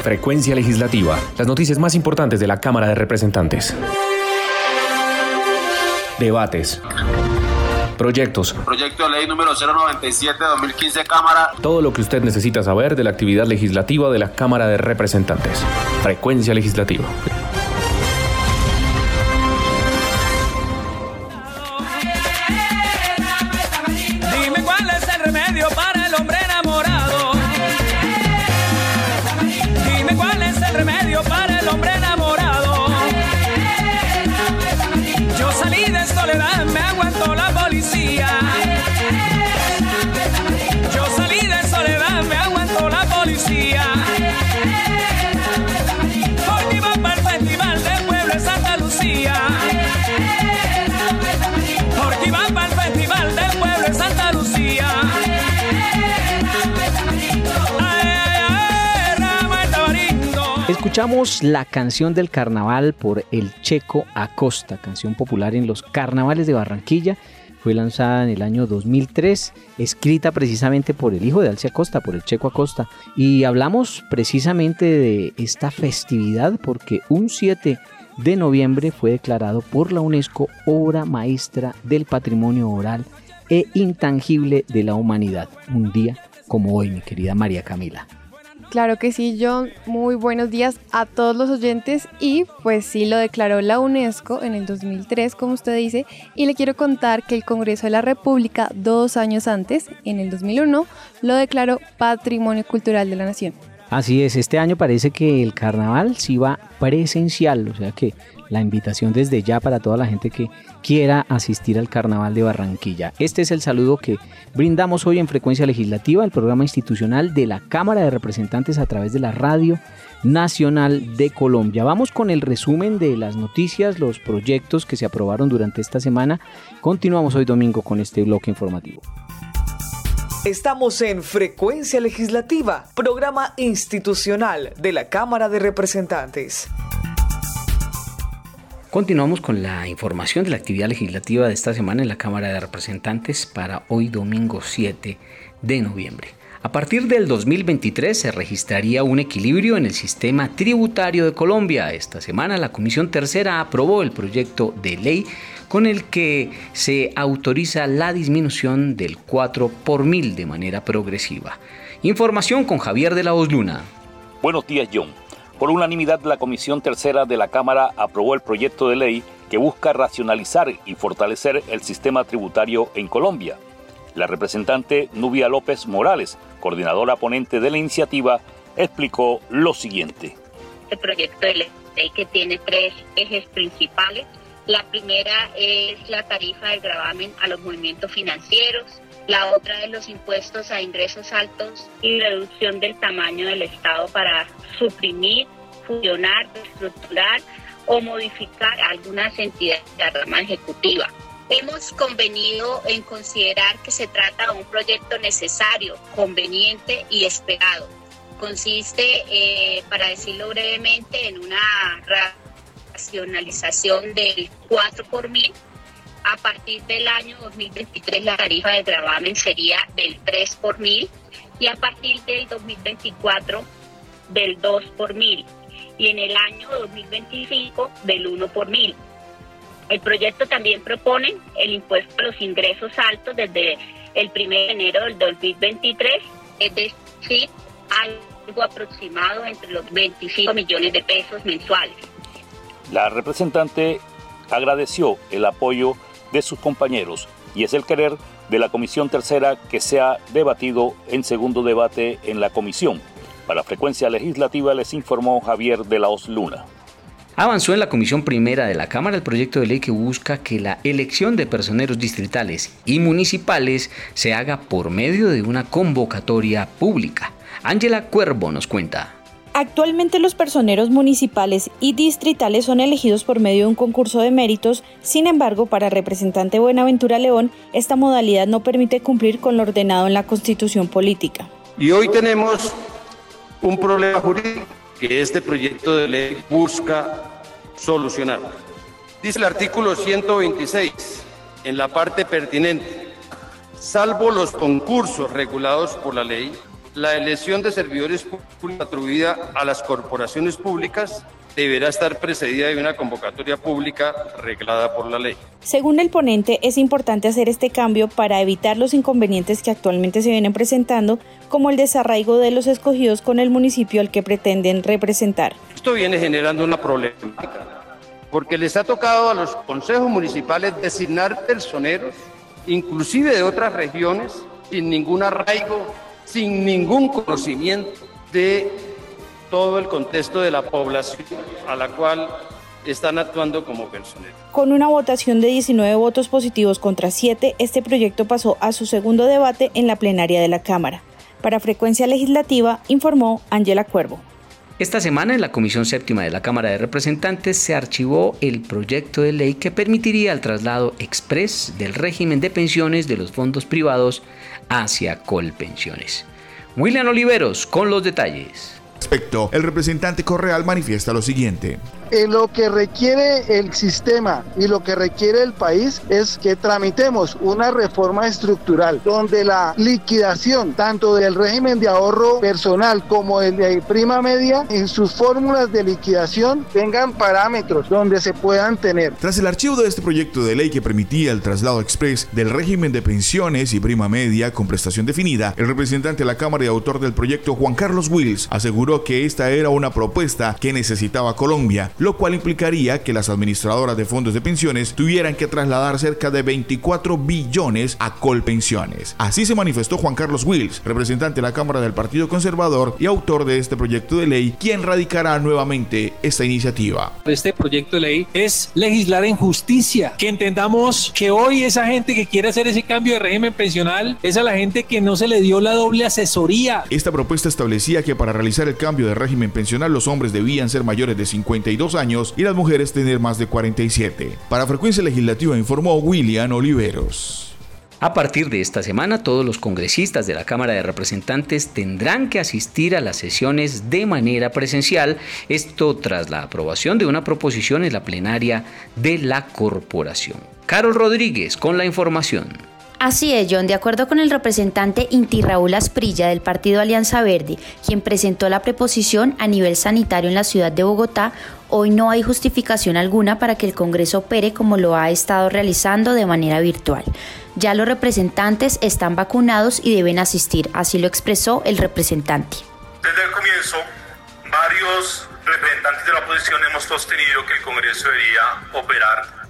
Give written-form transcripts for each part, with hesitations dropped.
Frecuencia Legislativa. Las noticias más importantes de la Cámara de Representantes. Debates. Proyectos. Proyecto de ley número 097-2015, Cámara. Todo lo que usted necesita saber de la actividad legislativa de la Cámara de Representantes. Frecuencia Legislativa. Dime cuál es el remedio para el hombre enamorado. Dime cuál es el remedio para el hombre enamorado. Yo salí de soledad, me aguantó la policía. Yo salí de soledad, me aguantó la policía. Porque iba para el festival del pueblo de Santa Lucía. Porque iba para el festival del pueblo de Santa Lucía. Escuchamos la canción del carnaval por el Checo Acosta, canción popular en los carnavales de Barranquilla. Fue lanzada en el año 2003, escrita precisamente por el hijo de Alce Acosta, por el Checo Acosta. Y hablamos precisamente de esta festividad porque un 7 de noviembre fue declarado por la UNESCO obra maestra del patrimonio oral e intangible de la humanidad. Un día como hoy, mi querida María Camila. Claro que sí, John. Muy buenos días a todos los oyentes y pues sí, lo declaró la UNESCO en el 2003, como usted dice, y le quiero contar que el Congreso de la República 2 años antes, en el 2001, lo declaró Patrimonio Cultural de la Nación. Así es, este año parece que el carnaval sí va presencial, o sea que la invitación desde ya para toda la gente que quiera asistir al Carnaval de Barranquilla. Este es el saludo que brindamos hoy en Frecuencia Legislativa, el programa institucional de la Cámara de Representantes a través de la Radio Nacional de Colombia. Vamos con el resumen de las noticias, los proyectos que se aprobaron durante esta semana. Continuamos hoy domingo con este bloque informativo. Estamos en Frecuencia Legislativa, programa institucional de la Cámara de Representantes. Continuamos con la información de la actividad legislativa de esta semana en la Cámara de Representantes para hoy domingo 7 de noviembre. A partir del 2023 se registraría un equilibrio en el sistema tributario de Colombia. Esta semana la Comisión Tercera aprobó el proyecto de ley con el que se autoriza la disminución del 4 por mil de manera progresiva. Información con Javier de la Osluna. Buenos días, John. Por unanimidad, la Comisión Tercera de la Cámara aprobó el proyecto de ley que busca racionalizar y fortalecer el sistema tributario en Colombia. La representante Nubia López Morales, coordinadora ponente de la iniciativa, explicó lo siguiente. Este proyecto de ley que tiene 3 ejes principales. La primera es la tarifa del gravamen a los movimientos financieros. La otra es los impuestos a ingresos altos y reducción del tamaño del Estado para suprimir, fusionar, reestructurar o modificar algunas entidades de la rama ejecutiva. Hemos convenido en considerar que se trata de un proyecto necesario, conveniente y esperado. Consiste, para decirlo brevemente, en una racionalización del 4 por mil. A partir del año 2023 la tarifa de gravamen sería del 3 por mil y a partir del 2024 del 2 por mil y en el año 2025 del 1 por mil. El proyecto también propone el impuesto a los ingresos altos desde el 1 de enero del 2023, es decir, algo aproximado entre los 25 millones de pesos mensuales. La representante agradeció el apoyo de sus compañeros y es el querer de la Comisión Tercera que sea debatido en segundo debate en la comisión. Para Frecuencia Legislativa les informó Javier de la Osluna. Avanzó en la Comisión Primera de la Cámara el proyecto de ley que busca que la elección de personeros distritales y municipales se haga por medio de una convocatoria pública. Ángela Cuervo nos cuenta. Actualmente los personeros municipales y distritales son elegidos por medio de un concurso de méritos. Sin embargo, para el representante Buenaventura León, esta modalidad no permite cumplir con lo ordenado en la Constitución política. Y hoy tenemos un problema jurídico que este proyecto de ley busca solucionar. Dice el artículo 126, en la parte pertinente, salvo los concursos regulados por la ley, la elección de servidores públicos atribuida a las corporaciones públicas deberá estar precedida de una convocatoria pública reglada por la ley. Según el ponente, es importante hacer este cambio para evitar los inconvenientes que actualmente se vienen presentando, como el desarraigo de los escogidos con el municipio al que pretenden representar. Esto viene generando una problemática, porque les ha tocado a los consejos municipales designar personeros, inclusive de otras regiones, sin ningún arraigo, sin ningún conocimiento de todo el contexto de la población a la cual están actuando como personeros. Con una votación de 19 votos positivos contra 7, este proyecto pasó a su segundo debate en la plenaria de la Cámara. Para Frecuencia Legislativa, informó Ángela Cuervo. Esta semana en la Comisión Séptima de la Cámara de Representantes se archivó el proyecto de ley que permitiría el traslado exprés del régimen de pensiones de los fondos privados hacia Colpensiones. William Oliveros con los detalles. Respecto, el representante Correal manifiesta lo siguiente. Lo que requiere el sistema y lo que requiere el país es que tramitemos una reforma estructural donde la liquidación tanto del régimen de ahorro personal como el de prima media en sus fórmulas de liquidación tengan parámetros donde se puedan tener. Tras el archivo de este proyecto de ley que permitía el traslado exprés del régimen de pensiones y prima media con prestación definida, el representante de la Cámara y autor del proyecto, Juan Carlos Wills, aseguró que esta era una propuesta que necesitaba Colombia, lo cual implicaría que las administradoras de fondos de pensiones tuvieran que trasladar cerca de 24 billones a Colpensiones. Así se manifestó Juan Carlos Wills, representante de la Cámara del Partido Conservador y autor de este proyecto de ley, quien radicará nuevamente esta iniciativa. Este proyecto de ley es legislar en justicia, que entendamos que hoy esa gente que quiere hacer ese cambio de régimen pensional es a la gente que no se le dio la doble asesoría. Esta propuesta establecía que para realizar el cambio de régimen pensional los hombres debían ser mayores de 52 años y las mujeres tener más de 47. Para Frecuencia Legislativa informó William Oliveros. A partir de esta semana, todos los congresistas de la Cámara de Representantes tendrán que asistir a las sesiones de manera presencial, esto tras la aprobación de una proposición en la plenaria de la corporación. Carol Rodríguez con la información. Así es, John. De acuerdo con el representante Inti Raúl Asprilla del Partido Alianza Verde, quien presentó la preposición a nivel sanitario en la ciudad de Bogotá, hoy no hay justificación alguna para que el Congreso opere como lo ha estado realizando de manera virtual. Ya los representantes están vacunados y deben asistir, así lo expresó el representante. Desde el comienzo, varios representantes de la oposición hemos sostenido que el Congreso debería operar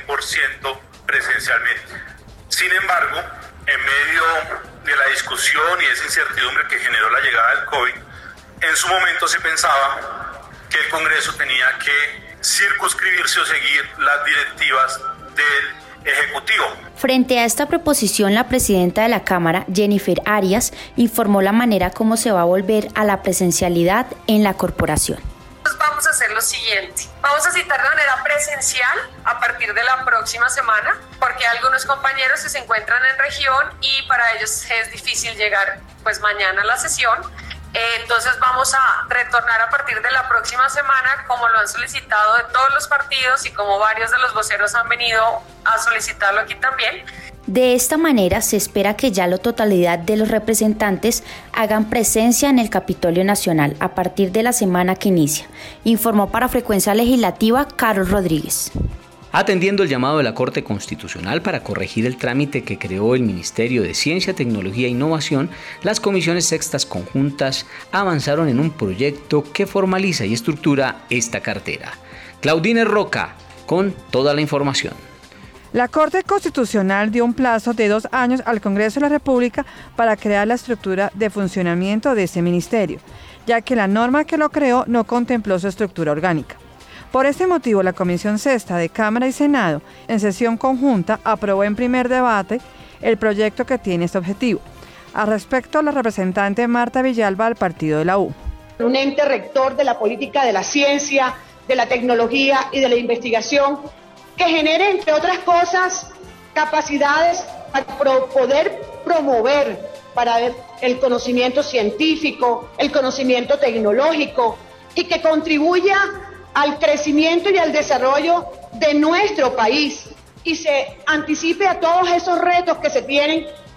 100% presencialmente. Sin embargo, en medio de la discusión y esa incertidumbre que generó la llegada del COVID, en su momento se pensaba que el Congreso tenía que circunscribirse o seguir las directivas del Ejecutivo. Frente a esta proposición, la presidenta de la Cámara, Jennifer Arias, informó la manera como se va a volver a la presencialidad en la corporación. Vamos a hacer lo siguiente, vamos a citar de manera presencial a partir de la próxima semana, porque hay algunos compañeros que se encuentran en región y para ellos es difícil llegar pues mañana a la sesión. Entonces vamos a retornar a partir de la próxima semana, como lo han solicitado de todos los partidos y como varios de los voceros han venido a solicitarlo aquí también. De esta manera se espera que ya la totalidad de los representantes hagan presencia en el Capitolio Nacional a partir de la semana que inicia, informó para Frecuencia Legislativa Carol Rodríguez. Atendiendo el llamado de la Corte Constitucional para corregir el trámite que creó el Ministerio de Ciencia, Tecnología e Innovación, las comisiones sextas conjuntas avanzaron en un proyecto que formaliza y estructura esta cartera. Claudine Roca, con toda la información. La Corte Constitucional dio un plazo de 2 años al Congreso de la República para crear la estructura de funcionamiento de ese ministerio, ya que la norma que lo creó no contempló su estructura orgánica. Por este motivo, la Comisión Sexta de Cámara y Senado, en sesión conjunta, aprobó en primer debate el proyecto que tiene este objetivo. Al respecto, la representante Marta Villalba del Partido de la U. Un ente rector de la política de la ciencia, de la tecnología y de la investigación que genere, entre otras cosas, capacidades para poder promover para el conocimiento científico, el conocimiento tecnológico y que contribuya al crecimiento y al desarrollo de nuestro país y se anticipe a todos esos retos que se tienen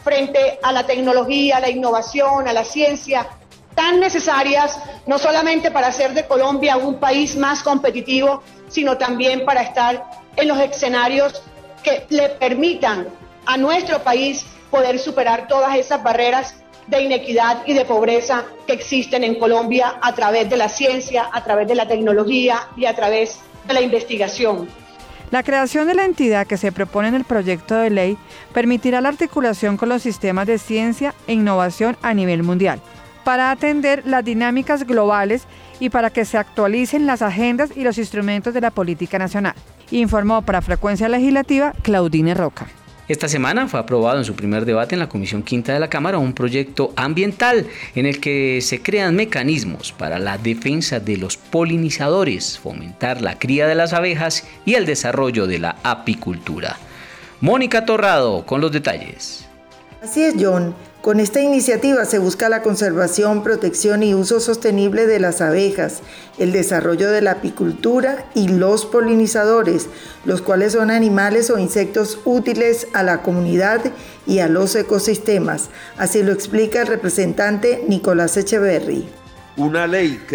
frente a la tecnología, a la innovación, a la ciencia, tan necesarias, no solamente para hacer de Colombia un país más competitivo, sino también para estar en los escenarios que le permitan a nuestro país poder superar todas esas barreras de inequidad y de pobreza que existen en Colombia a través de la ciencia, a través de la tecnología y a través de la investigación. La creación de la entidad que se propone en el proyecto de ley permitirá la articulación con los sistemas de ciencia e innovación a nivel mundial, para atender las dinámicas globales y para que se actualicen las agendas y los instrumentos de la política nacional. Informó para Frecuencia Legislativa Claudine Roca. Esta semana fue aprobado en su primer debate en la Comisión Quinta de la Cámara un proyecto ambiental en el que se crean mecanismos para la defensa de los polinizadores, fomentar la cría de las abejas y el desarrollo de la apicultura. Mónica Torrado con los detalles. Así es, John. Con esta iniciativa se busca la conservación, protección y uso sostenible de las abejas, el desarrollo de la apicultura y los polinizadores, los cuales son animales o insectos útiles a la comunidad y a los ecosistemas. Así lo explica el representante Nicolás Echeverry. Una ley que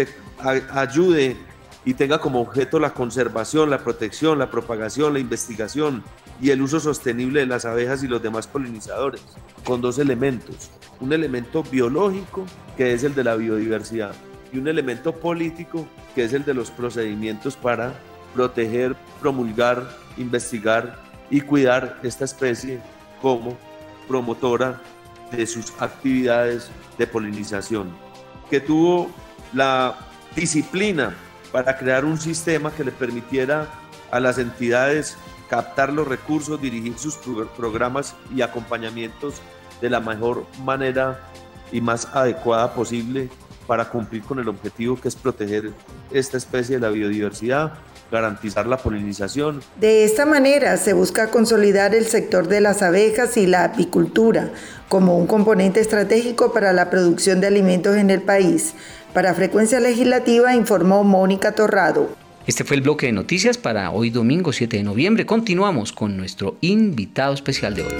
ayude y tenga como objeto la conservación, la protección, la propagación, la investigación y el uso sostenible de las abejas y los demás polinizadores, con dos elementos: un elemento biológico, que es el de la biodiversidad, y un elemento político, que es el de los procedimientos para proteger, promulgar, investigar y cuidar esta especie como promotora de sus actividades de polinización, que tuvo la disciplina para crear un sistema que le permitiera a las entidades captar los recursos, dirigir sus programas y acompañamientos de la mejor manera y más adecuada posible para cumplir con el objetivo que es proteger esta especie de la biodiversidad, garantizar la polinización. De esta manera se busca consolidar el sector de las abejas y la apicultura como un componente estratégico para la producción de alimentos en el país. Para Frecuencia Legislativa informó Mónica Torrado. Este fue el bloque de noticias para hoy domingo 7 de noviembre. Continuamos con nuestro invitado especial de hoy.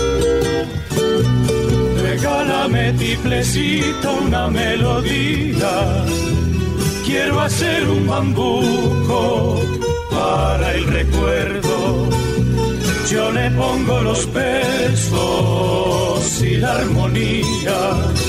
Regálame, tiplecito, una melodía. Quiero hacer un bambuco para el recuerdo. Yo le pongo los versos y la armonía,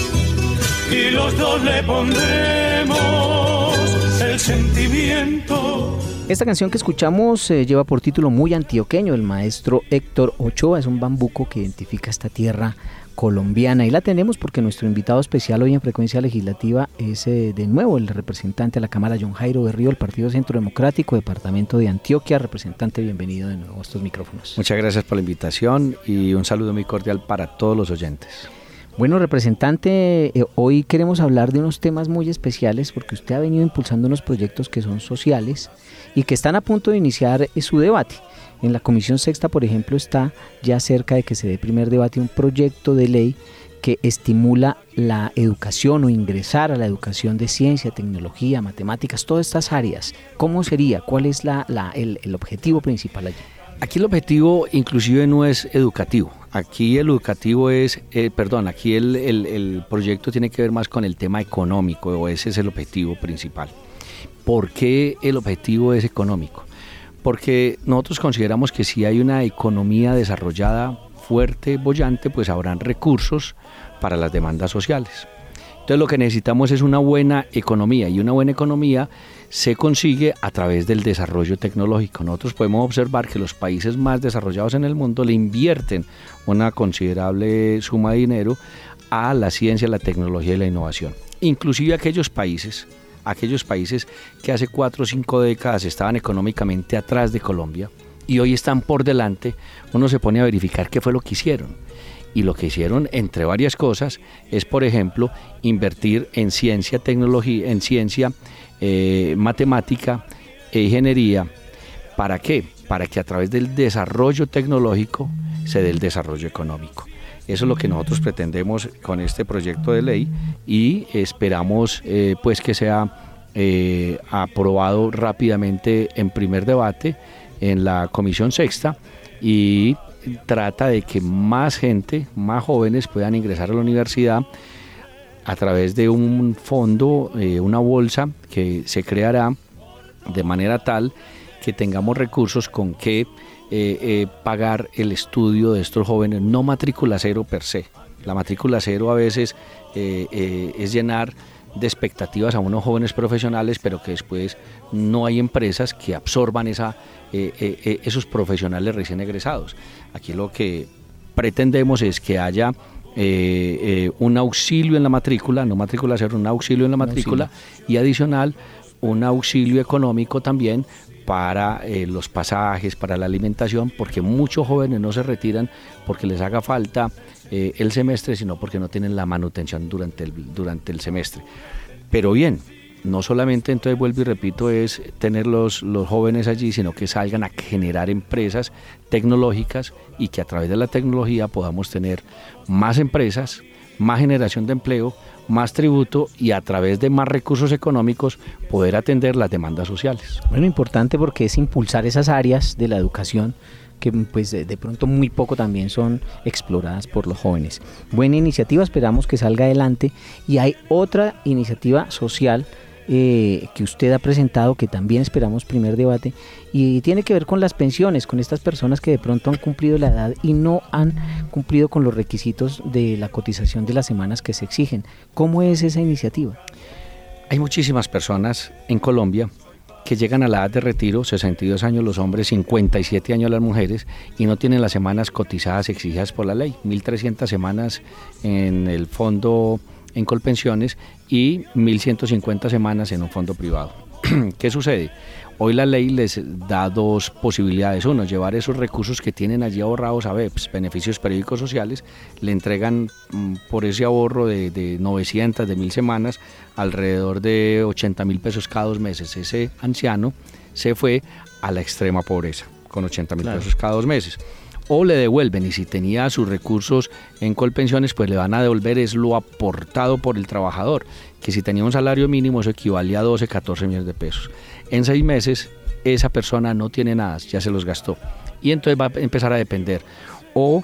y los dos le pondremos el sentimiento. Esta canción que escuchamos lleva por título muy antioqueño. El maestro Héctor Ochoa es un bambuco que identifica esta tierra colombiana, y la tenemos porque nuestro invitado especial hoy en Frecuencia Legislativa es de nuevo el representante de la Cámara, John Jairo Berrío, del Partido Centro Democrático, Departamento de Antioquia. Representante, bienvenido de nuevo a estos micrófonos. Muchas gracias por la invitación y un saludo muy cordial para todos los oyentes. Bueno, representante, hoy queremos hablar de unos temas muy especiales porque usted ha venido impulsando unos proyectos que son sociales y que están a punto de iniciar su debate. En la Comisión Sexta, por ejemplo, está ya cerca de que se dé primer debate un proyecto de ley que estimula la educación o ingresar a la educación de ciencia, tecnología, matemáticas, todas estas áreas. ¿Cómo sería? ¿Cuál es el objetivo principal allí? Aquí el objetivo inclusive no es educativo. Aquí el educativo es, aquí el proyecto tiene que ver más con el tema económico, o ese es el objetivo principal. ¿Por qué el objetivo es económico? Porque nosotros consideramos que si hay una economía desarrollada, fuerte, boyante, pues habrán recursos para las demandas sociales. Entonces lo que necesitamos es una buena economía, y una buena economía se consigue a través del desarrollo tecnológico. Nosotros podemos observar que los países más desarrollados en el mundo le invierten una considerable suma de dinero a la ciencia, la tecnología y la innovación. Inclusive aquellos países que hace 4 o 5 décadas estaban económicamente atrás de Colombia y hoy están por delante, uno se pone a verificar qué fue lo que hicieron. Y lo que hicieron, entre varias cosas, es, por ejemplo, invertir en ciencia, tecnología, en ciencia, matemática e ingeniería. ¿Para qué? Para que a través del desarrollo tecnológico se dé el desarrollo económico. Eso es lo que nosotros pretendemos con este proyecto de ley, y esperamos pues que sea aprobado rápidamente en primer debate en la Comisión Sexta, y trata de que más gente, más jóvenes puedan ingresar a la universidad a través de un fondo, una bolsa que se creará de manera tal que tengamos recursos con que pagar el estudio de estos jóvenes, no matrícula cero per se. La matrícula cero a veces es llenar de expectativas a unos jóvenes profesionales, pero que después no hay empresas que absorban esos profesionales recién egresados. Aquí lo que pretendemos es que haya un auxilio en la matrícula, no matrícula cero, un auxilio en la matrícula y adicional un auxilio económico también para los pasajes, para la alimentación, porque muchos jóvenes no se retiran porque les haga falta el semestre, sino porque no tienen la manutención durante el semestre. Pero bien, no solamente, entonces vuelvo y repito, es tener los jóvenes allí, sino que salgan a generar empresas tecnológicas y que a través de la tecnología podamos tener más empresas, más generación de empleo, más tributo y a través de más recursos económicos poder atender las demandas sociales. Bueno, importante porque es impulsar esas áreas de la educación que pues de pronto muy poco también son exploradas por los jóvenes. Buena iniciativa, esperamos que salga adelante. Y hay otra iniciativa social que usted ha presentado, que también esperamos primer debate, y tiene que ver con las pensiones, con estas personas que de pronto han cumplido la edad y no han cumplido con los requisitos de la cotización de las semanas que se exigen. ¿Cómo es esa iniciativa? Hay muchísimas personas en Colombia que llegan a la edad de retiro, 62 años los hombres, 57 años las mujeres, y no tienen las semanas cotizadas exigidas por la ley, 1.300 semanas en el fondo en Colpensiones y 1.150 semanas en un fondo privado. ¿Qué sucede? Hoy la ley les da dos posibilidades. Uno, llevar esos recursos que tienen allí ahorrados a BEPS, beneficios periódicos sociales, le entregan por ese ahorro de 900, de 1.000 semanas, alrededor de 80.000 pesos cada 2 meses. Ese anciano se fue a la extrema pobreza, con 80.000 pesos cada 2 meses. O le devuelven, y si tenía sus recursos en Colpensiones, pues le van a devolver es lo aportado por el trabajador, que si tenía un salario mínimo eso equivalía a 12, 14 millones de pesos. En 6 meses esa persona no tiene nada, ya se los gastó, y entonces va a empezar a depender o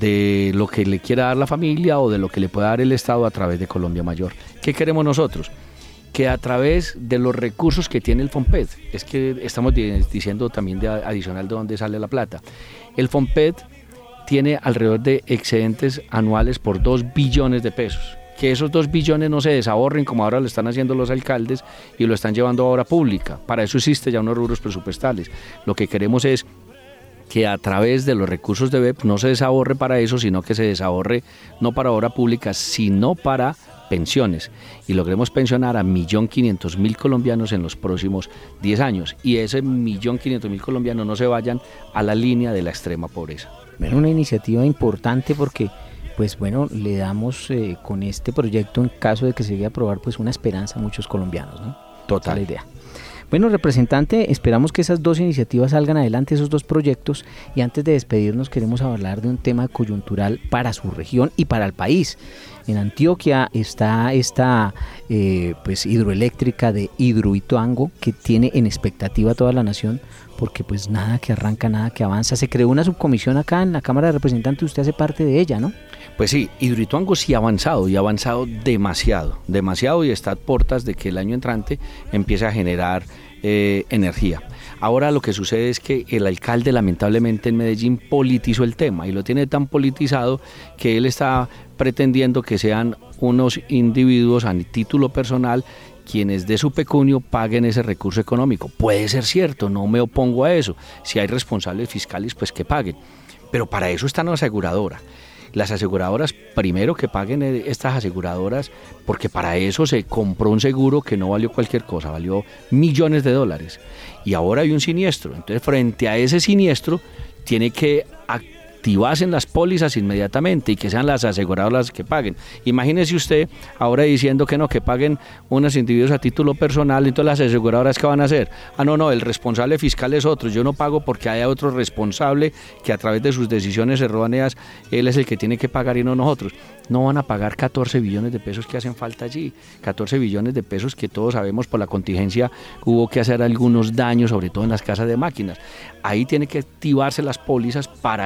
de lo que le quiera dar la familia o de lo que le pueda dar el Estado a través de Colombia Mayor. ¿Qué queremos nosotros? Que a través de los recursos que tiene el FOMPED, es que estamos diciendo también adicional de dónde sale la plata, el FOMPED tiene alrededor de excedentes anuales por 2 billones de pesos, que esos 2 billones no se desahorren como ahora lo están haciendo los alcaldes y lo están llevando a obra pública. Para eso existe ya unos rubros presupuestales. Lo que queremos es que a través de los recursos de BEP no se desahorre para eso, sino que se desahorre no para obra pública, sino para pensiones, y logremos pensionar a 1.500.000 colombianos en los próximos 10 años, y ese 1.500.000 colombianos no se vayan a la línea de la extrema pobreza. Bueno, una iniciativa importante porque pues bueno, le damos con este proyecto, en caso de que se llegue a aprobar, pues una esperanza a muchos colombianos, ¿no? Total. Esa es la idea. Bueno, representante, esperamos que esas 2 iniciativas salgan adelante, esos 2 proyectos, y antes de despedirnos queremos hablar de un tema coyuntural para su región y para el país. En Antioquia está esta pues hidroeléctrica de Hidroituango, que tiene en expectativa a toda la nación, porque pues nada que arranca, nada que avanza. Se creó una subcomisión acá en la Cámara de Representantes, usted hace parte de ella, ¿no? Pues sí, Hidroituango sí ha avanzado, y ha avanzado demasiado, y está a puertas de que el año entrante empiece a generar energía. Ahora lo que sucede es que el alcalde lamentablemente en Medellín politizó el tema, y lo tiene tan politizado que él está pretendiendo que sean unos individuos a título personal quienes de su pecunio paguen ese recurso económico. Puede ser cierto, no me opongo a eso. Si hay responsables fiscales, pues que paguen. Pero para eso está la aseguradora. Las aseguradoras, primero que paguen estas aseguradoras, porque para eso se compró un seguro que no valió cualquier cosa, valió millones de dólares. Y ahora hay un siniestro. Entonces, frente a ese siniestro, tiene que activarse las pólizas inmediatamente y que sean las aseguradoras que paguen. Imagínese usted ahora diciendo que no, que paguen unos individuos a título personal, entonces las aseguradoras ¿qué van a hacer? No, el responsable fiscal es otro, yo no pago porque haya otro responsable que a través de sus decisiones erróneas, él es el que tiene que pagar y no nosotros. No van a pagar 14 billones de pesos que hacen falta allí, 14 billones de pesos que todos sabemos por la contingencia hubo que hacer algunos daños, sobre todo en las casas de máquinas. Ahí tiene que activarse las pólizas, para eso está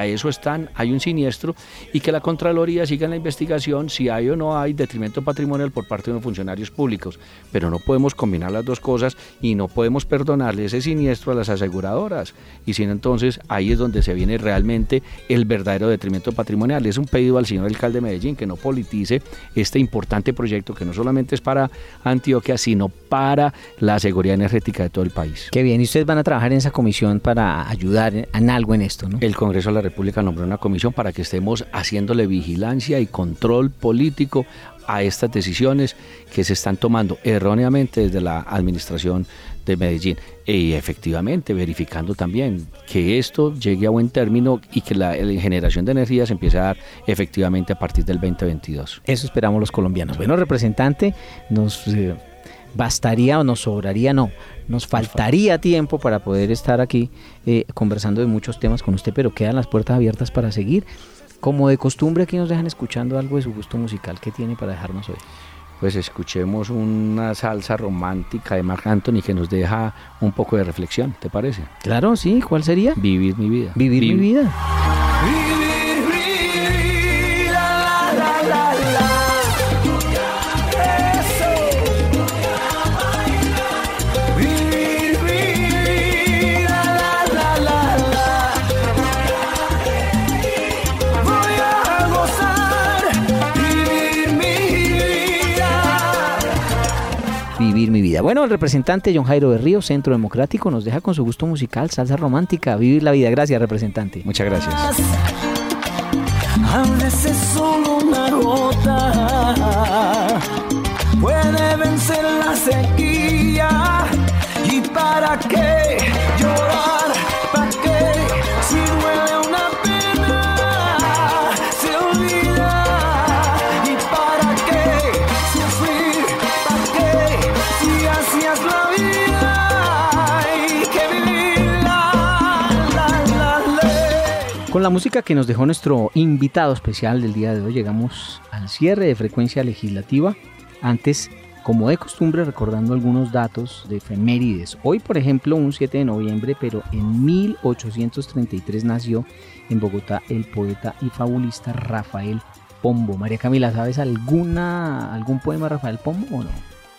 hay un siniestro y que la Contraloría siga en la investigación si hay o no hay detrimento patrimonial por parte de los funcionarios públicos. Pero no podemos combinar las dos cosas y no podemos perdonarle ese siniestro a las aseguradoras. Y si no, entonces ahí es donde se viene realmente el verdadero detrimento patrimonial. Es un pedido al señor alcalde de Medellín que no politice este importante proyecto que no solamente es para Antioquia, sino para la seguridad energética de todo el país. Qué bien, y ustedes van a trabajar en esa comisión para ayudar en algo en esto, ¿no? El Congreso de la República nombró una comisión para que estemos haciéndole vigilancia y control político a estas decisiones que se están tomando erróneamente desde la administración de Medellín y efectivamente verificando también que esto llegue a buen término y que la generación de energía se empiece a dar efectivamente a partir del 2022. Eso esperamos los colombianos. Bueno, representante, nos bastaría o nos sobraría, no, nos faltaría tiempo para poder estar aquí conversando de muchos temas con usted, pero quedan las puertas abiertas para seguir. Como de costumbre, aquí nos dejan escuchando algo de su gusto musical. ¿Qué tiene para dejarnos hoy? Pues escuchemos una salsa romántica de Marc Anthony que nos deja un poco de reflexión, ¿te parece? Claro, sí. ¿Cuál sería? Vivir mi vida. Vivir mi vida. Vivir mi vida. Bueno, el representante John Jairo Berrío, Centro Democrático, nos deja con su gusto musical, salsa romántica, vivir la vida. Gracias, representante. Muchas gracias. A veces solo una gota puede vencer la sequía. ¿Y para qué llorar? ¿Para qué? Si duele una pena, se olvida. ¿Y para qué sufrir? ¿Para qué? Si así es la vida, hay que vivirla, la ley. Con la música que nos dejó nuestro invitado especial del día de hoy, llegamos al cierre de Frecuencia Legislativa. Antes, como de costumbre, recordando algunos datos de efemérides. Hoy, por ejemplo, un 7 de noviembre, pero en 1833 nació en Bogotá el poeta y fabulista Rafael Pombo. María Camila, ¿sabes algún poema de Rafael Pombo o no?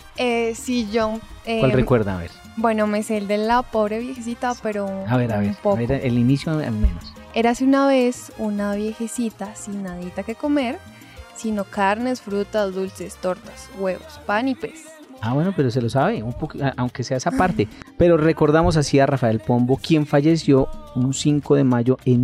Sí, yo. ¿Cuál recuerda? A ver. Bueno, me sé el de la pobre viejecita, pero A ver, el inicio al menos. Érase una vez una viejecita sin nadita que comer, sino carnes, frutas, dulces, tortas, huevos, pan y pez. Ah, bueno, pero se lo sabe, un poco, aunque sea esa parte. Pero recordamos así a Rafael Pombo, quien falleció un 5 de mayo en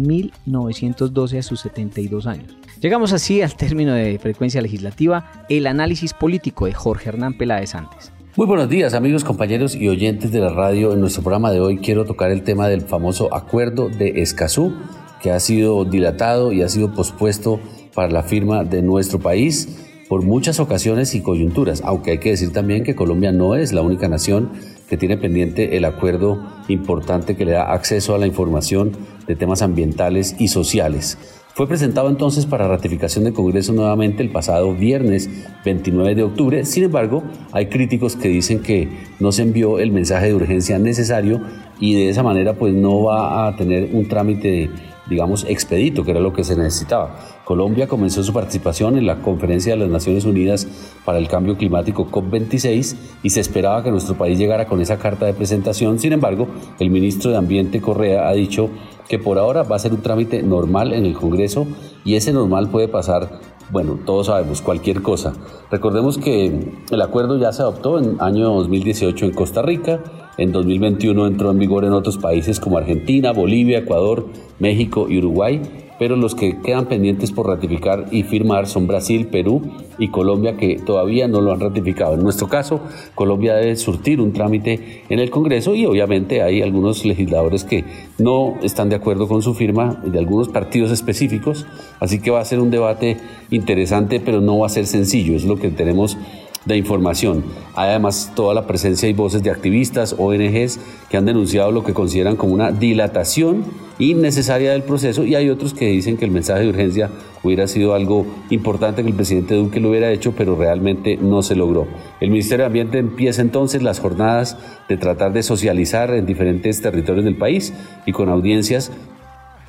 1912 a sus 72 años. Llegamos así al término de Frecuencia Legislativa, el análisis político de Jorge Hernán Peláez Antes. Muy buenos días, amigos, compañeros y oyentes de la radio. En nuestro programa de hoy quiero tocar el tema del famoso acuerdo de Escazú, que ha sido dilatado y ha sido pospuesto para la firma de nuestro país por muchas ocasiones y coyunturas, aunque hay que decir también que Colombia no es la única nación que tiene pendiente el acuerdo importante que le da acceso a la información de temas ambientales y sociales. Fue presentado entonces para ratificación del Congreso nuevamente el pasado viernes 29 de octubre, sin embargo, hay críticos que dicen que no se envió el mensaje de urgencia necesario y de esa manera pues no va a tener un trámite, digamos, expedito, que era lo que se necesitaba. Colombia comenzó su participación en la Conferencia de las Naciones Unidas para el Cambio Climático COP26 y se esperaba que nuestro país llegara con esa carta de presentación. Sin embargo, el ministro de Ambiente, Correa, ha dicho que por ahora va a ser un trámite normal en el Congreso y ese normal puede pasar, bueno, todos sabemos, cualquier cosa. Recordemos que el acuerdo ya se adoptó en el año 2018 en Costa Rica, en 2021 entró en vigor en otros países como Argentina, Bolivia, Ecuador, México y Uruguay, pero los que quedan pendientes por ratificar y firmar son Brasil, Perú y Colombia, que todavía no lo han ratificado. En nuestro caso, Colombia debe surtir un trámite en el Congreso y obviamente hay algunos legisladores que no están de acuerdo con su firma, de algunos partidos específicos, así que va a ser un debate interesante, pero no va a ser sencillo, es lo que tenemos de información. Hay además toda la presencia y voces de activistas, ONGs que han denunciado lo que consideran como una dilatación innecesaria del proceso y hay otros que dicen que el mensaje de urgencia hubiera sido algo importante que el presidente Duque lo hubiera hecho, pero realmente no se logró. El Ministerio de Ambiente empieza entonces las jornadas de tratar de socializar en diferentes territorios del país y con audiencias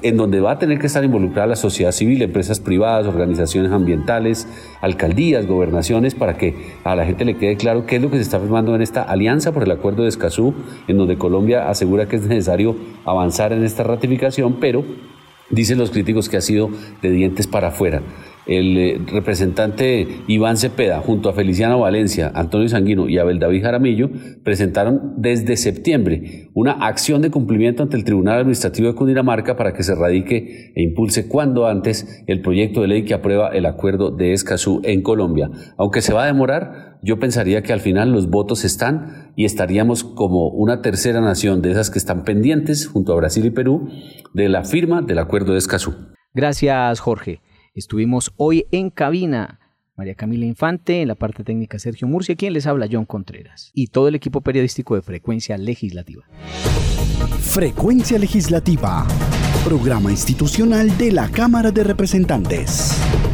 en donde va a tener que estar involucrada la sociedad civil, empresas privadas, organizaciones ambientales, alcaldías, gobernaciones, para que a la gente le quede claro qué es lo que se está firmando en esta alianza por el Acuerdo de Escazú, en donde Colombia asegura que es necesario avanzar en esta ratificación, pero dicen los críticos que ha sido de dientes para afuera. El representante Iván Cepeda, junto a Feliciano Valencia, Antonio Sanguino y Abel David Jaramillo, presentaron desde septiembre una acción de cumplimiento ante el Tribunal Administrativo de Cundinamarca para que se radique e impulse cuando antes el proyecto de ley que aprueba el Acuerdo de Escazú en Colombia. Aunque se va a demorar, yo pensaría que al final los votos están y estaríamos como una tercera nación de esas que están pendientes, junto a Brasil y Perú, de la firma del Acuerdo de Escazú. Gracias, Jorge. Estuvimos hoy en cabina María Camila Infante, en la parte técnica Sergio Murcia, quien les habla John Contreras, y todo el equipo periodístico de Frecuencia Legislativa. Frecuencia Legislativa, programa institucional de la Cámara de Representantes.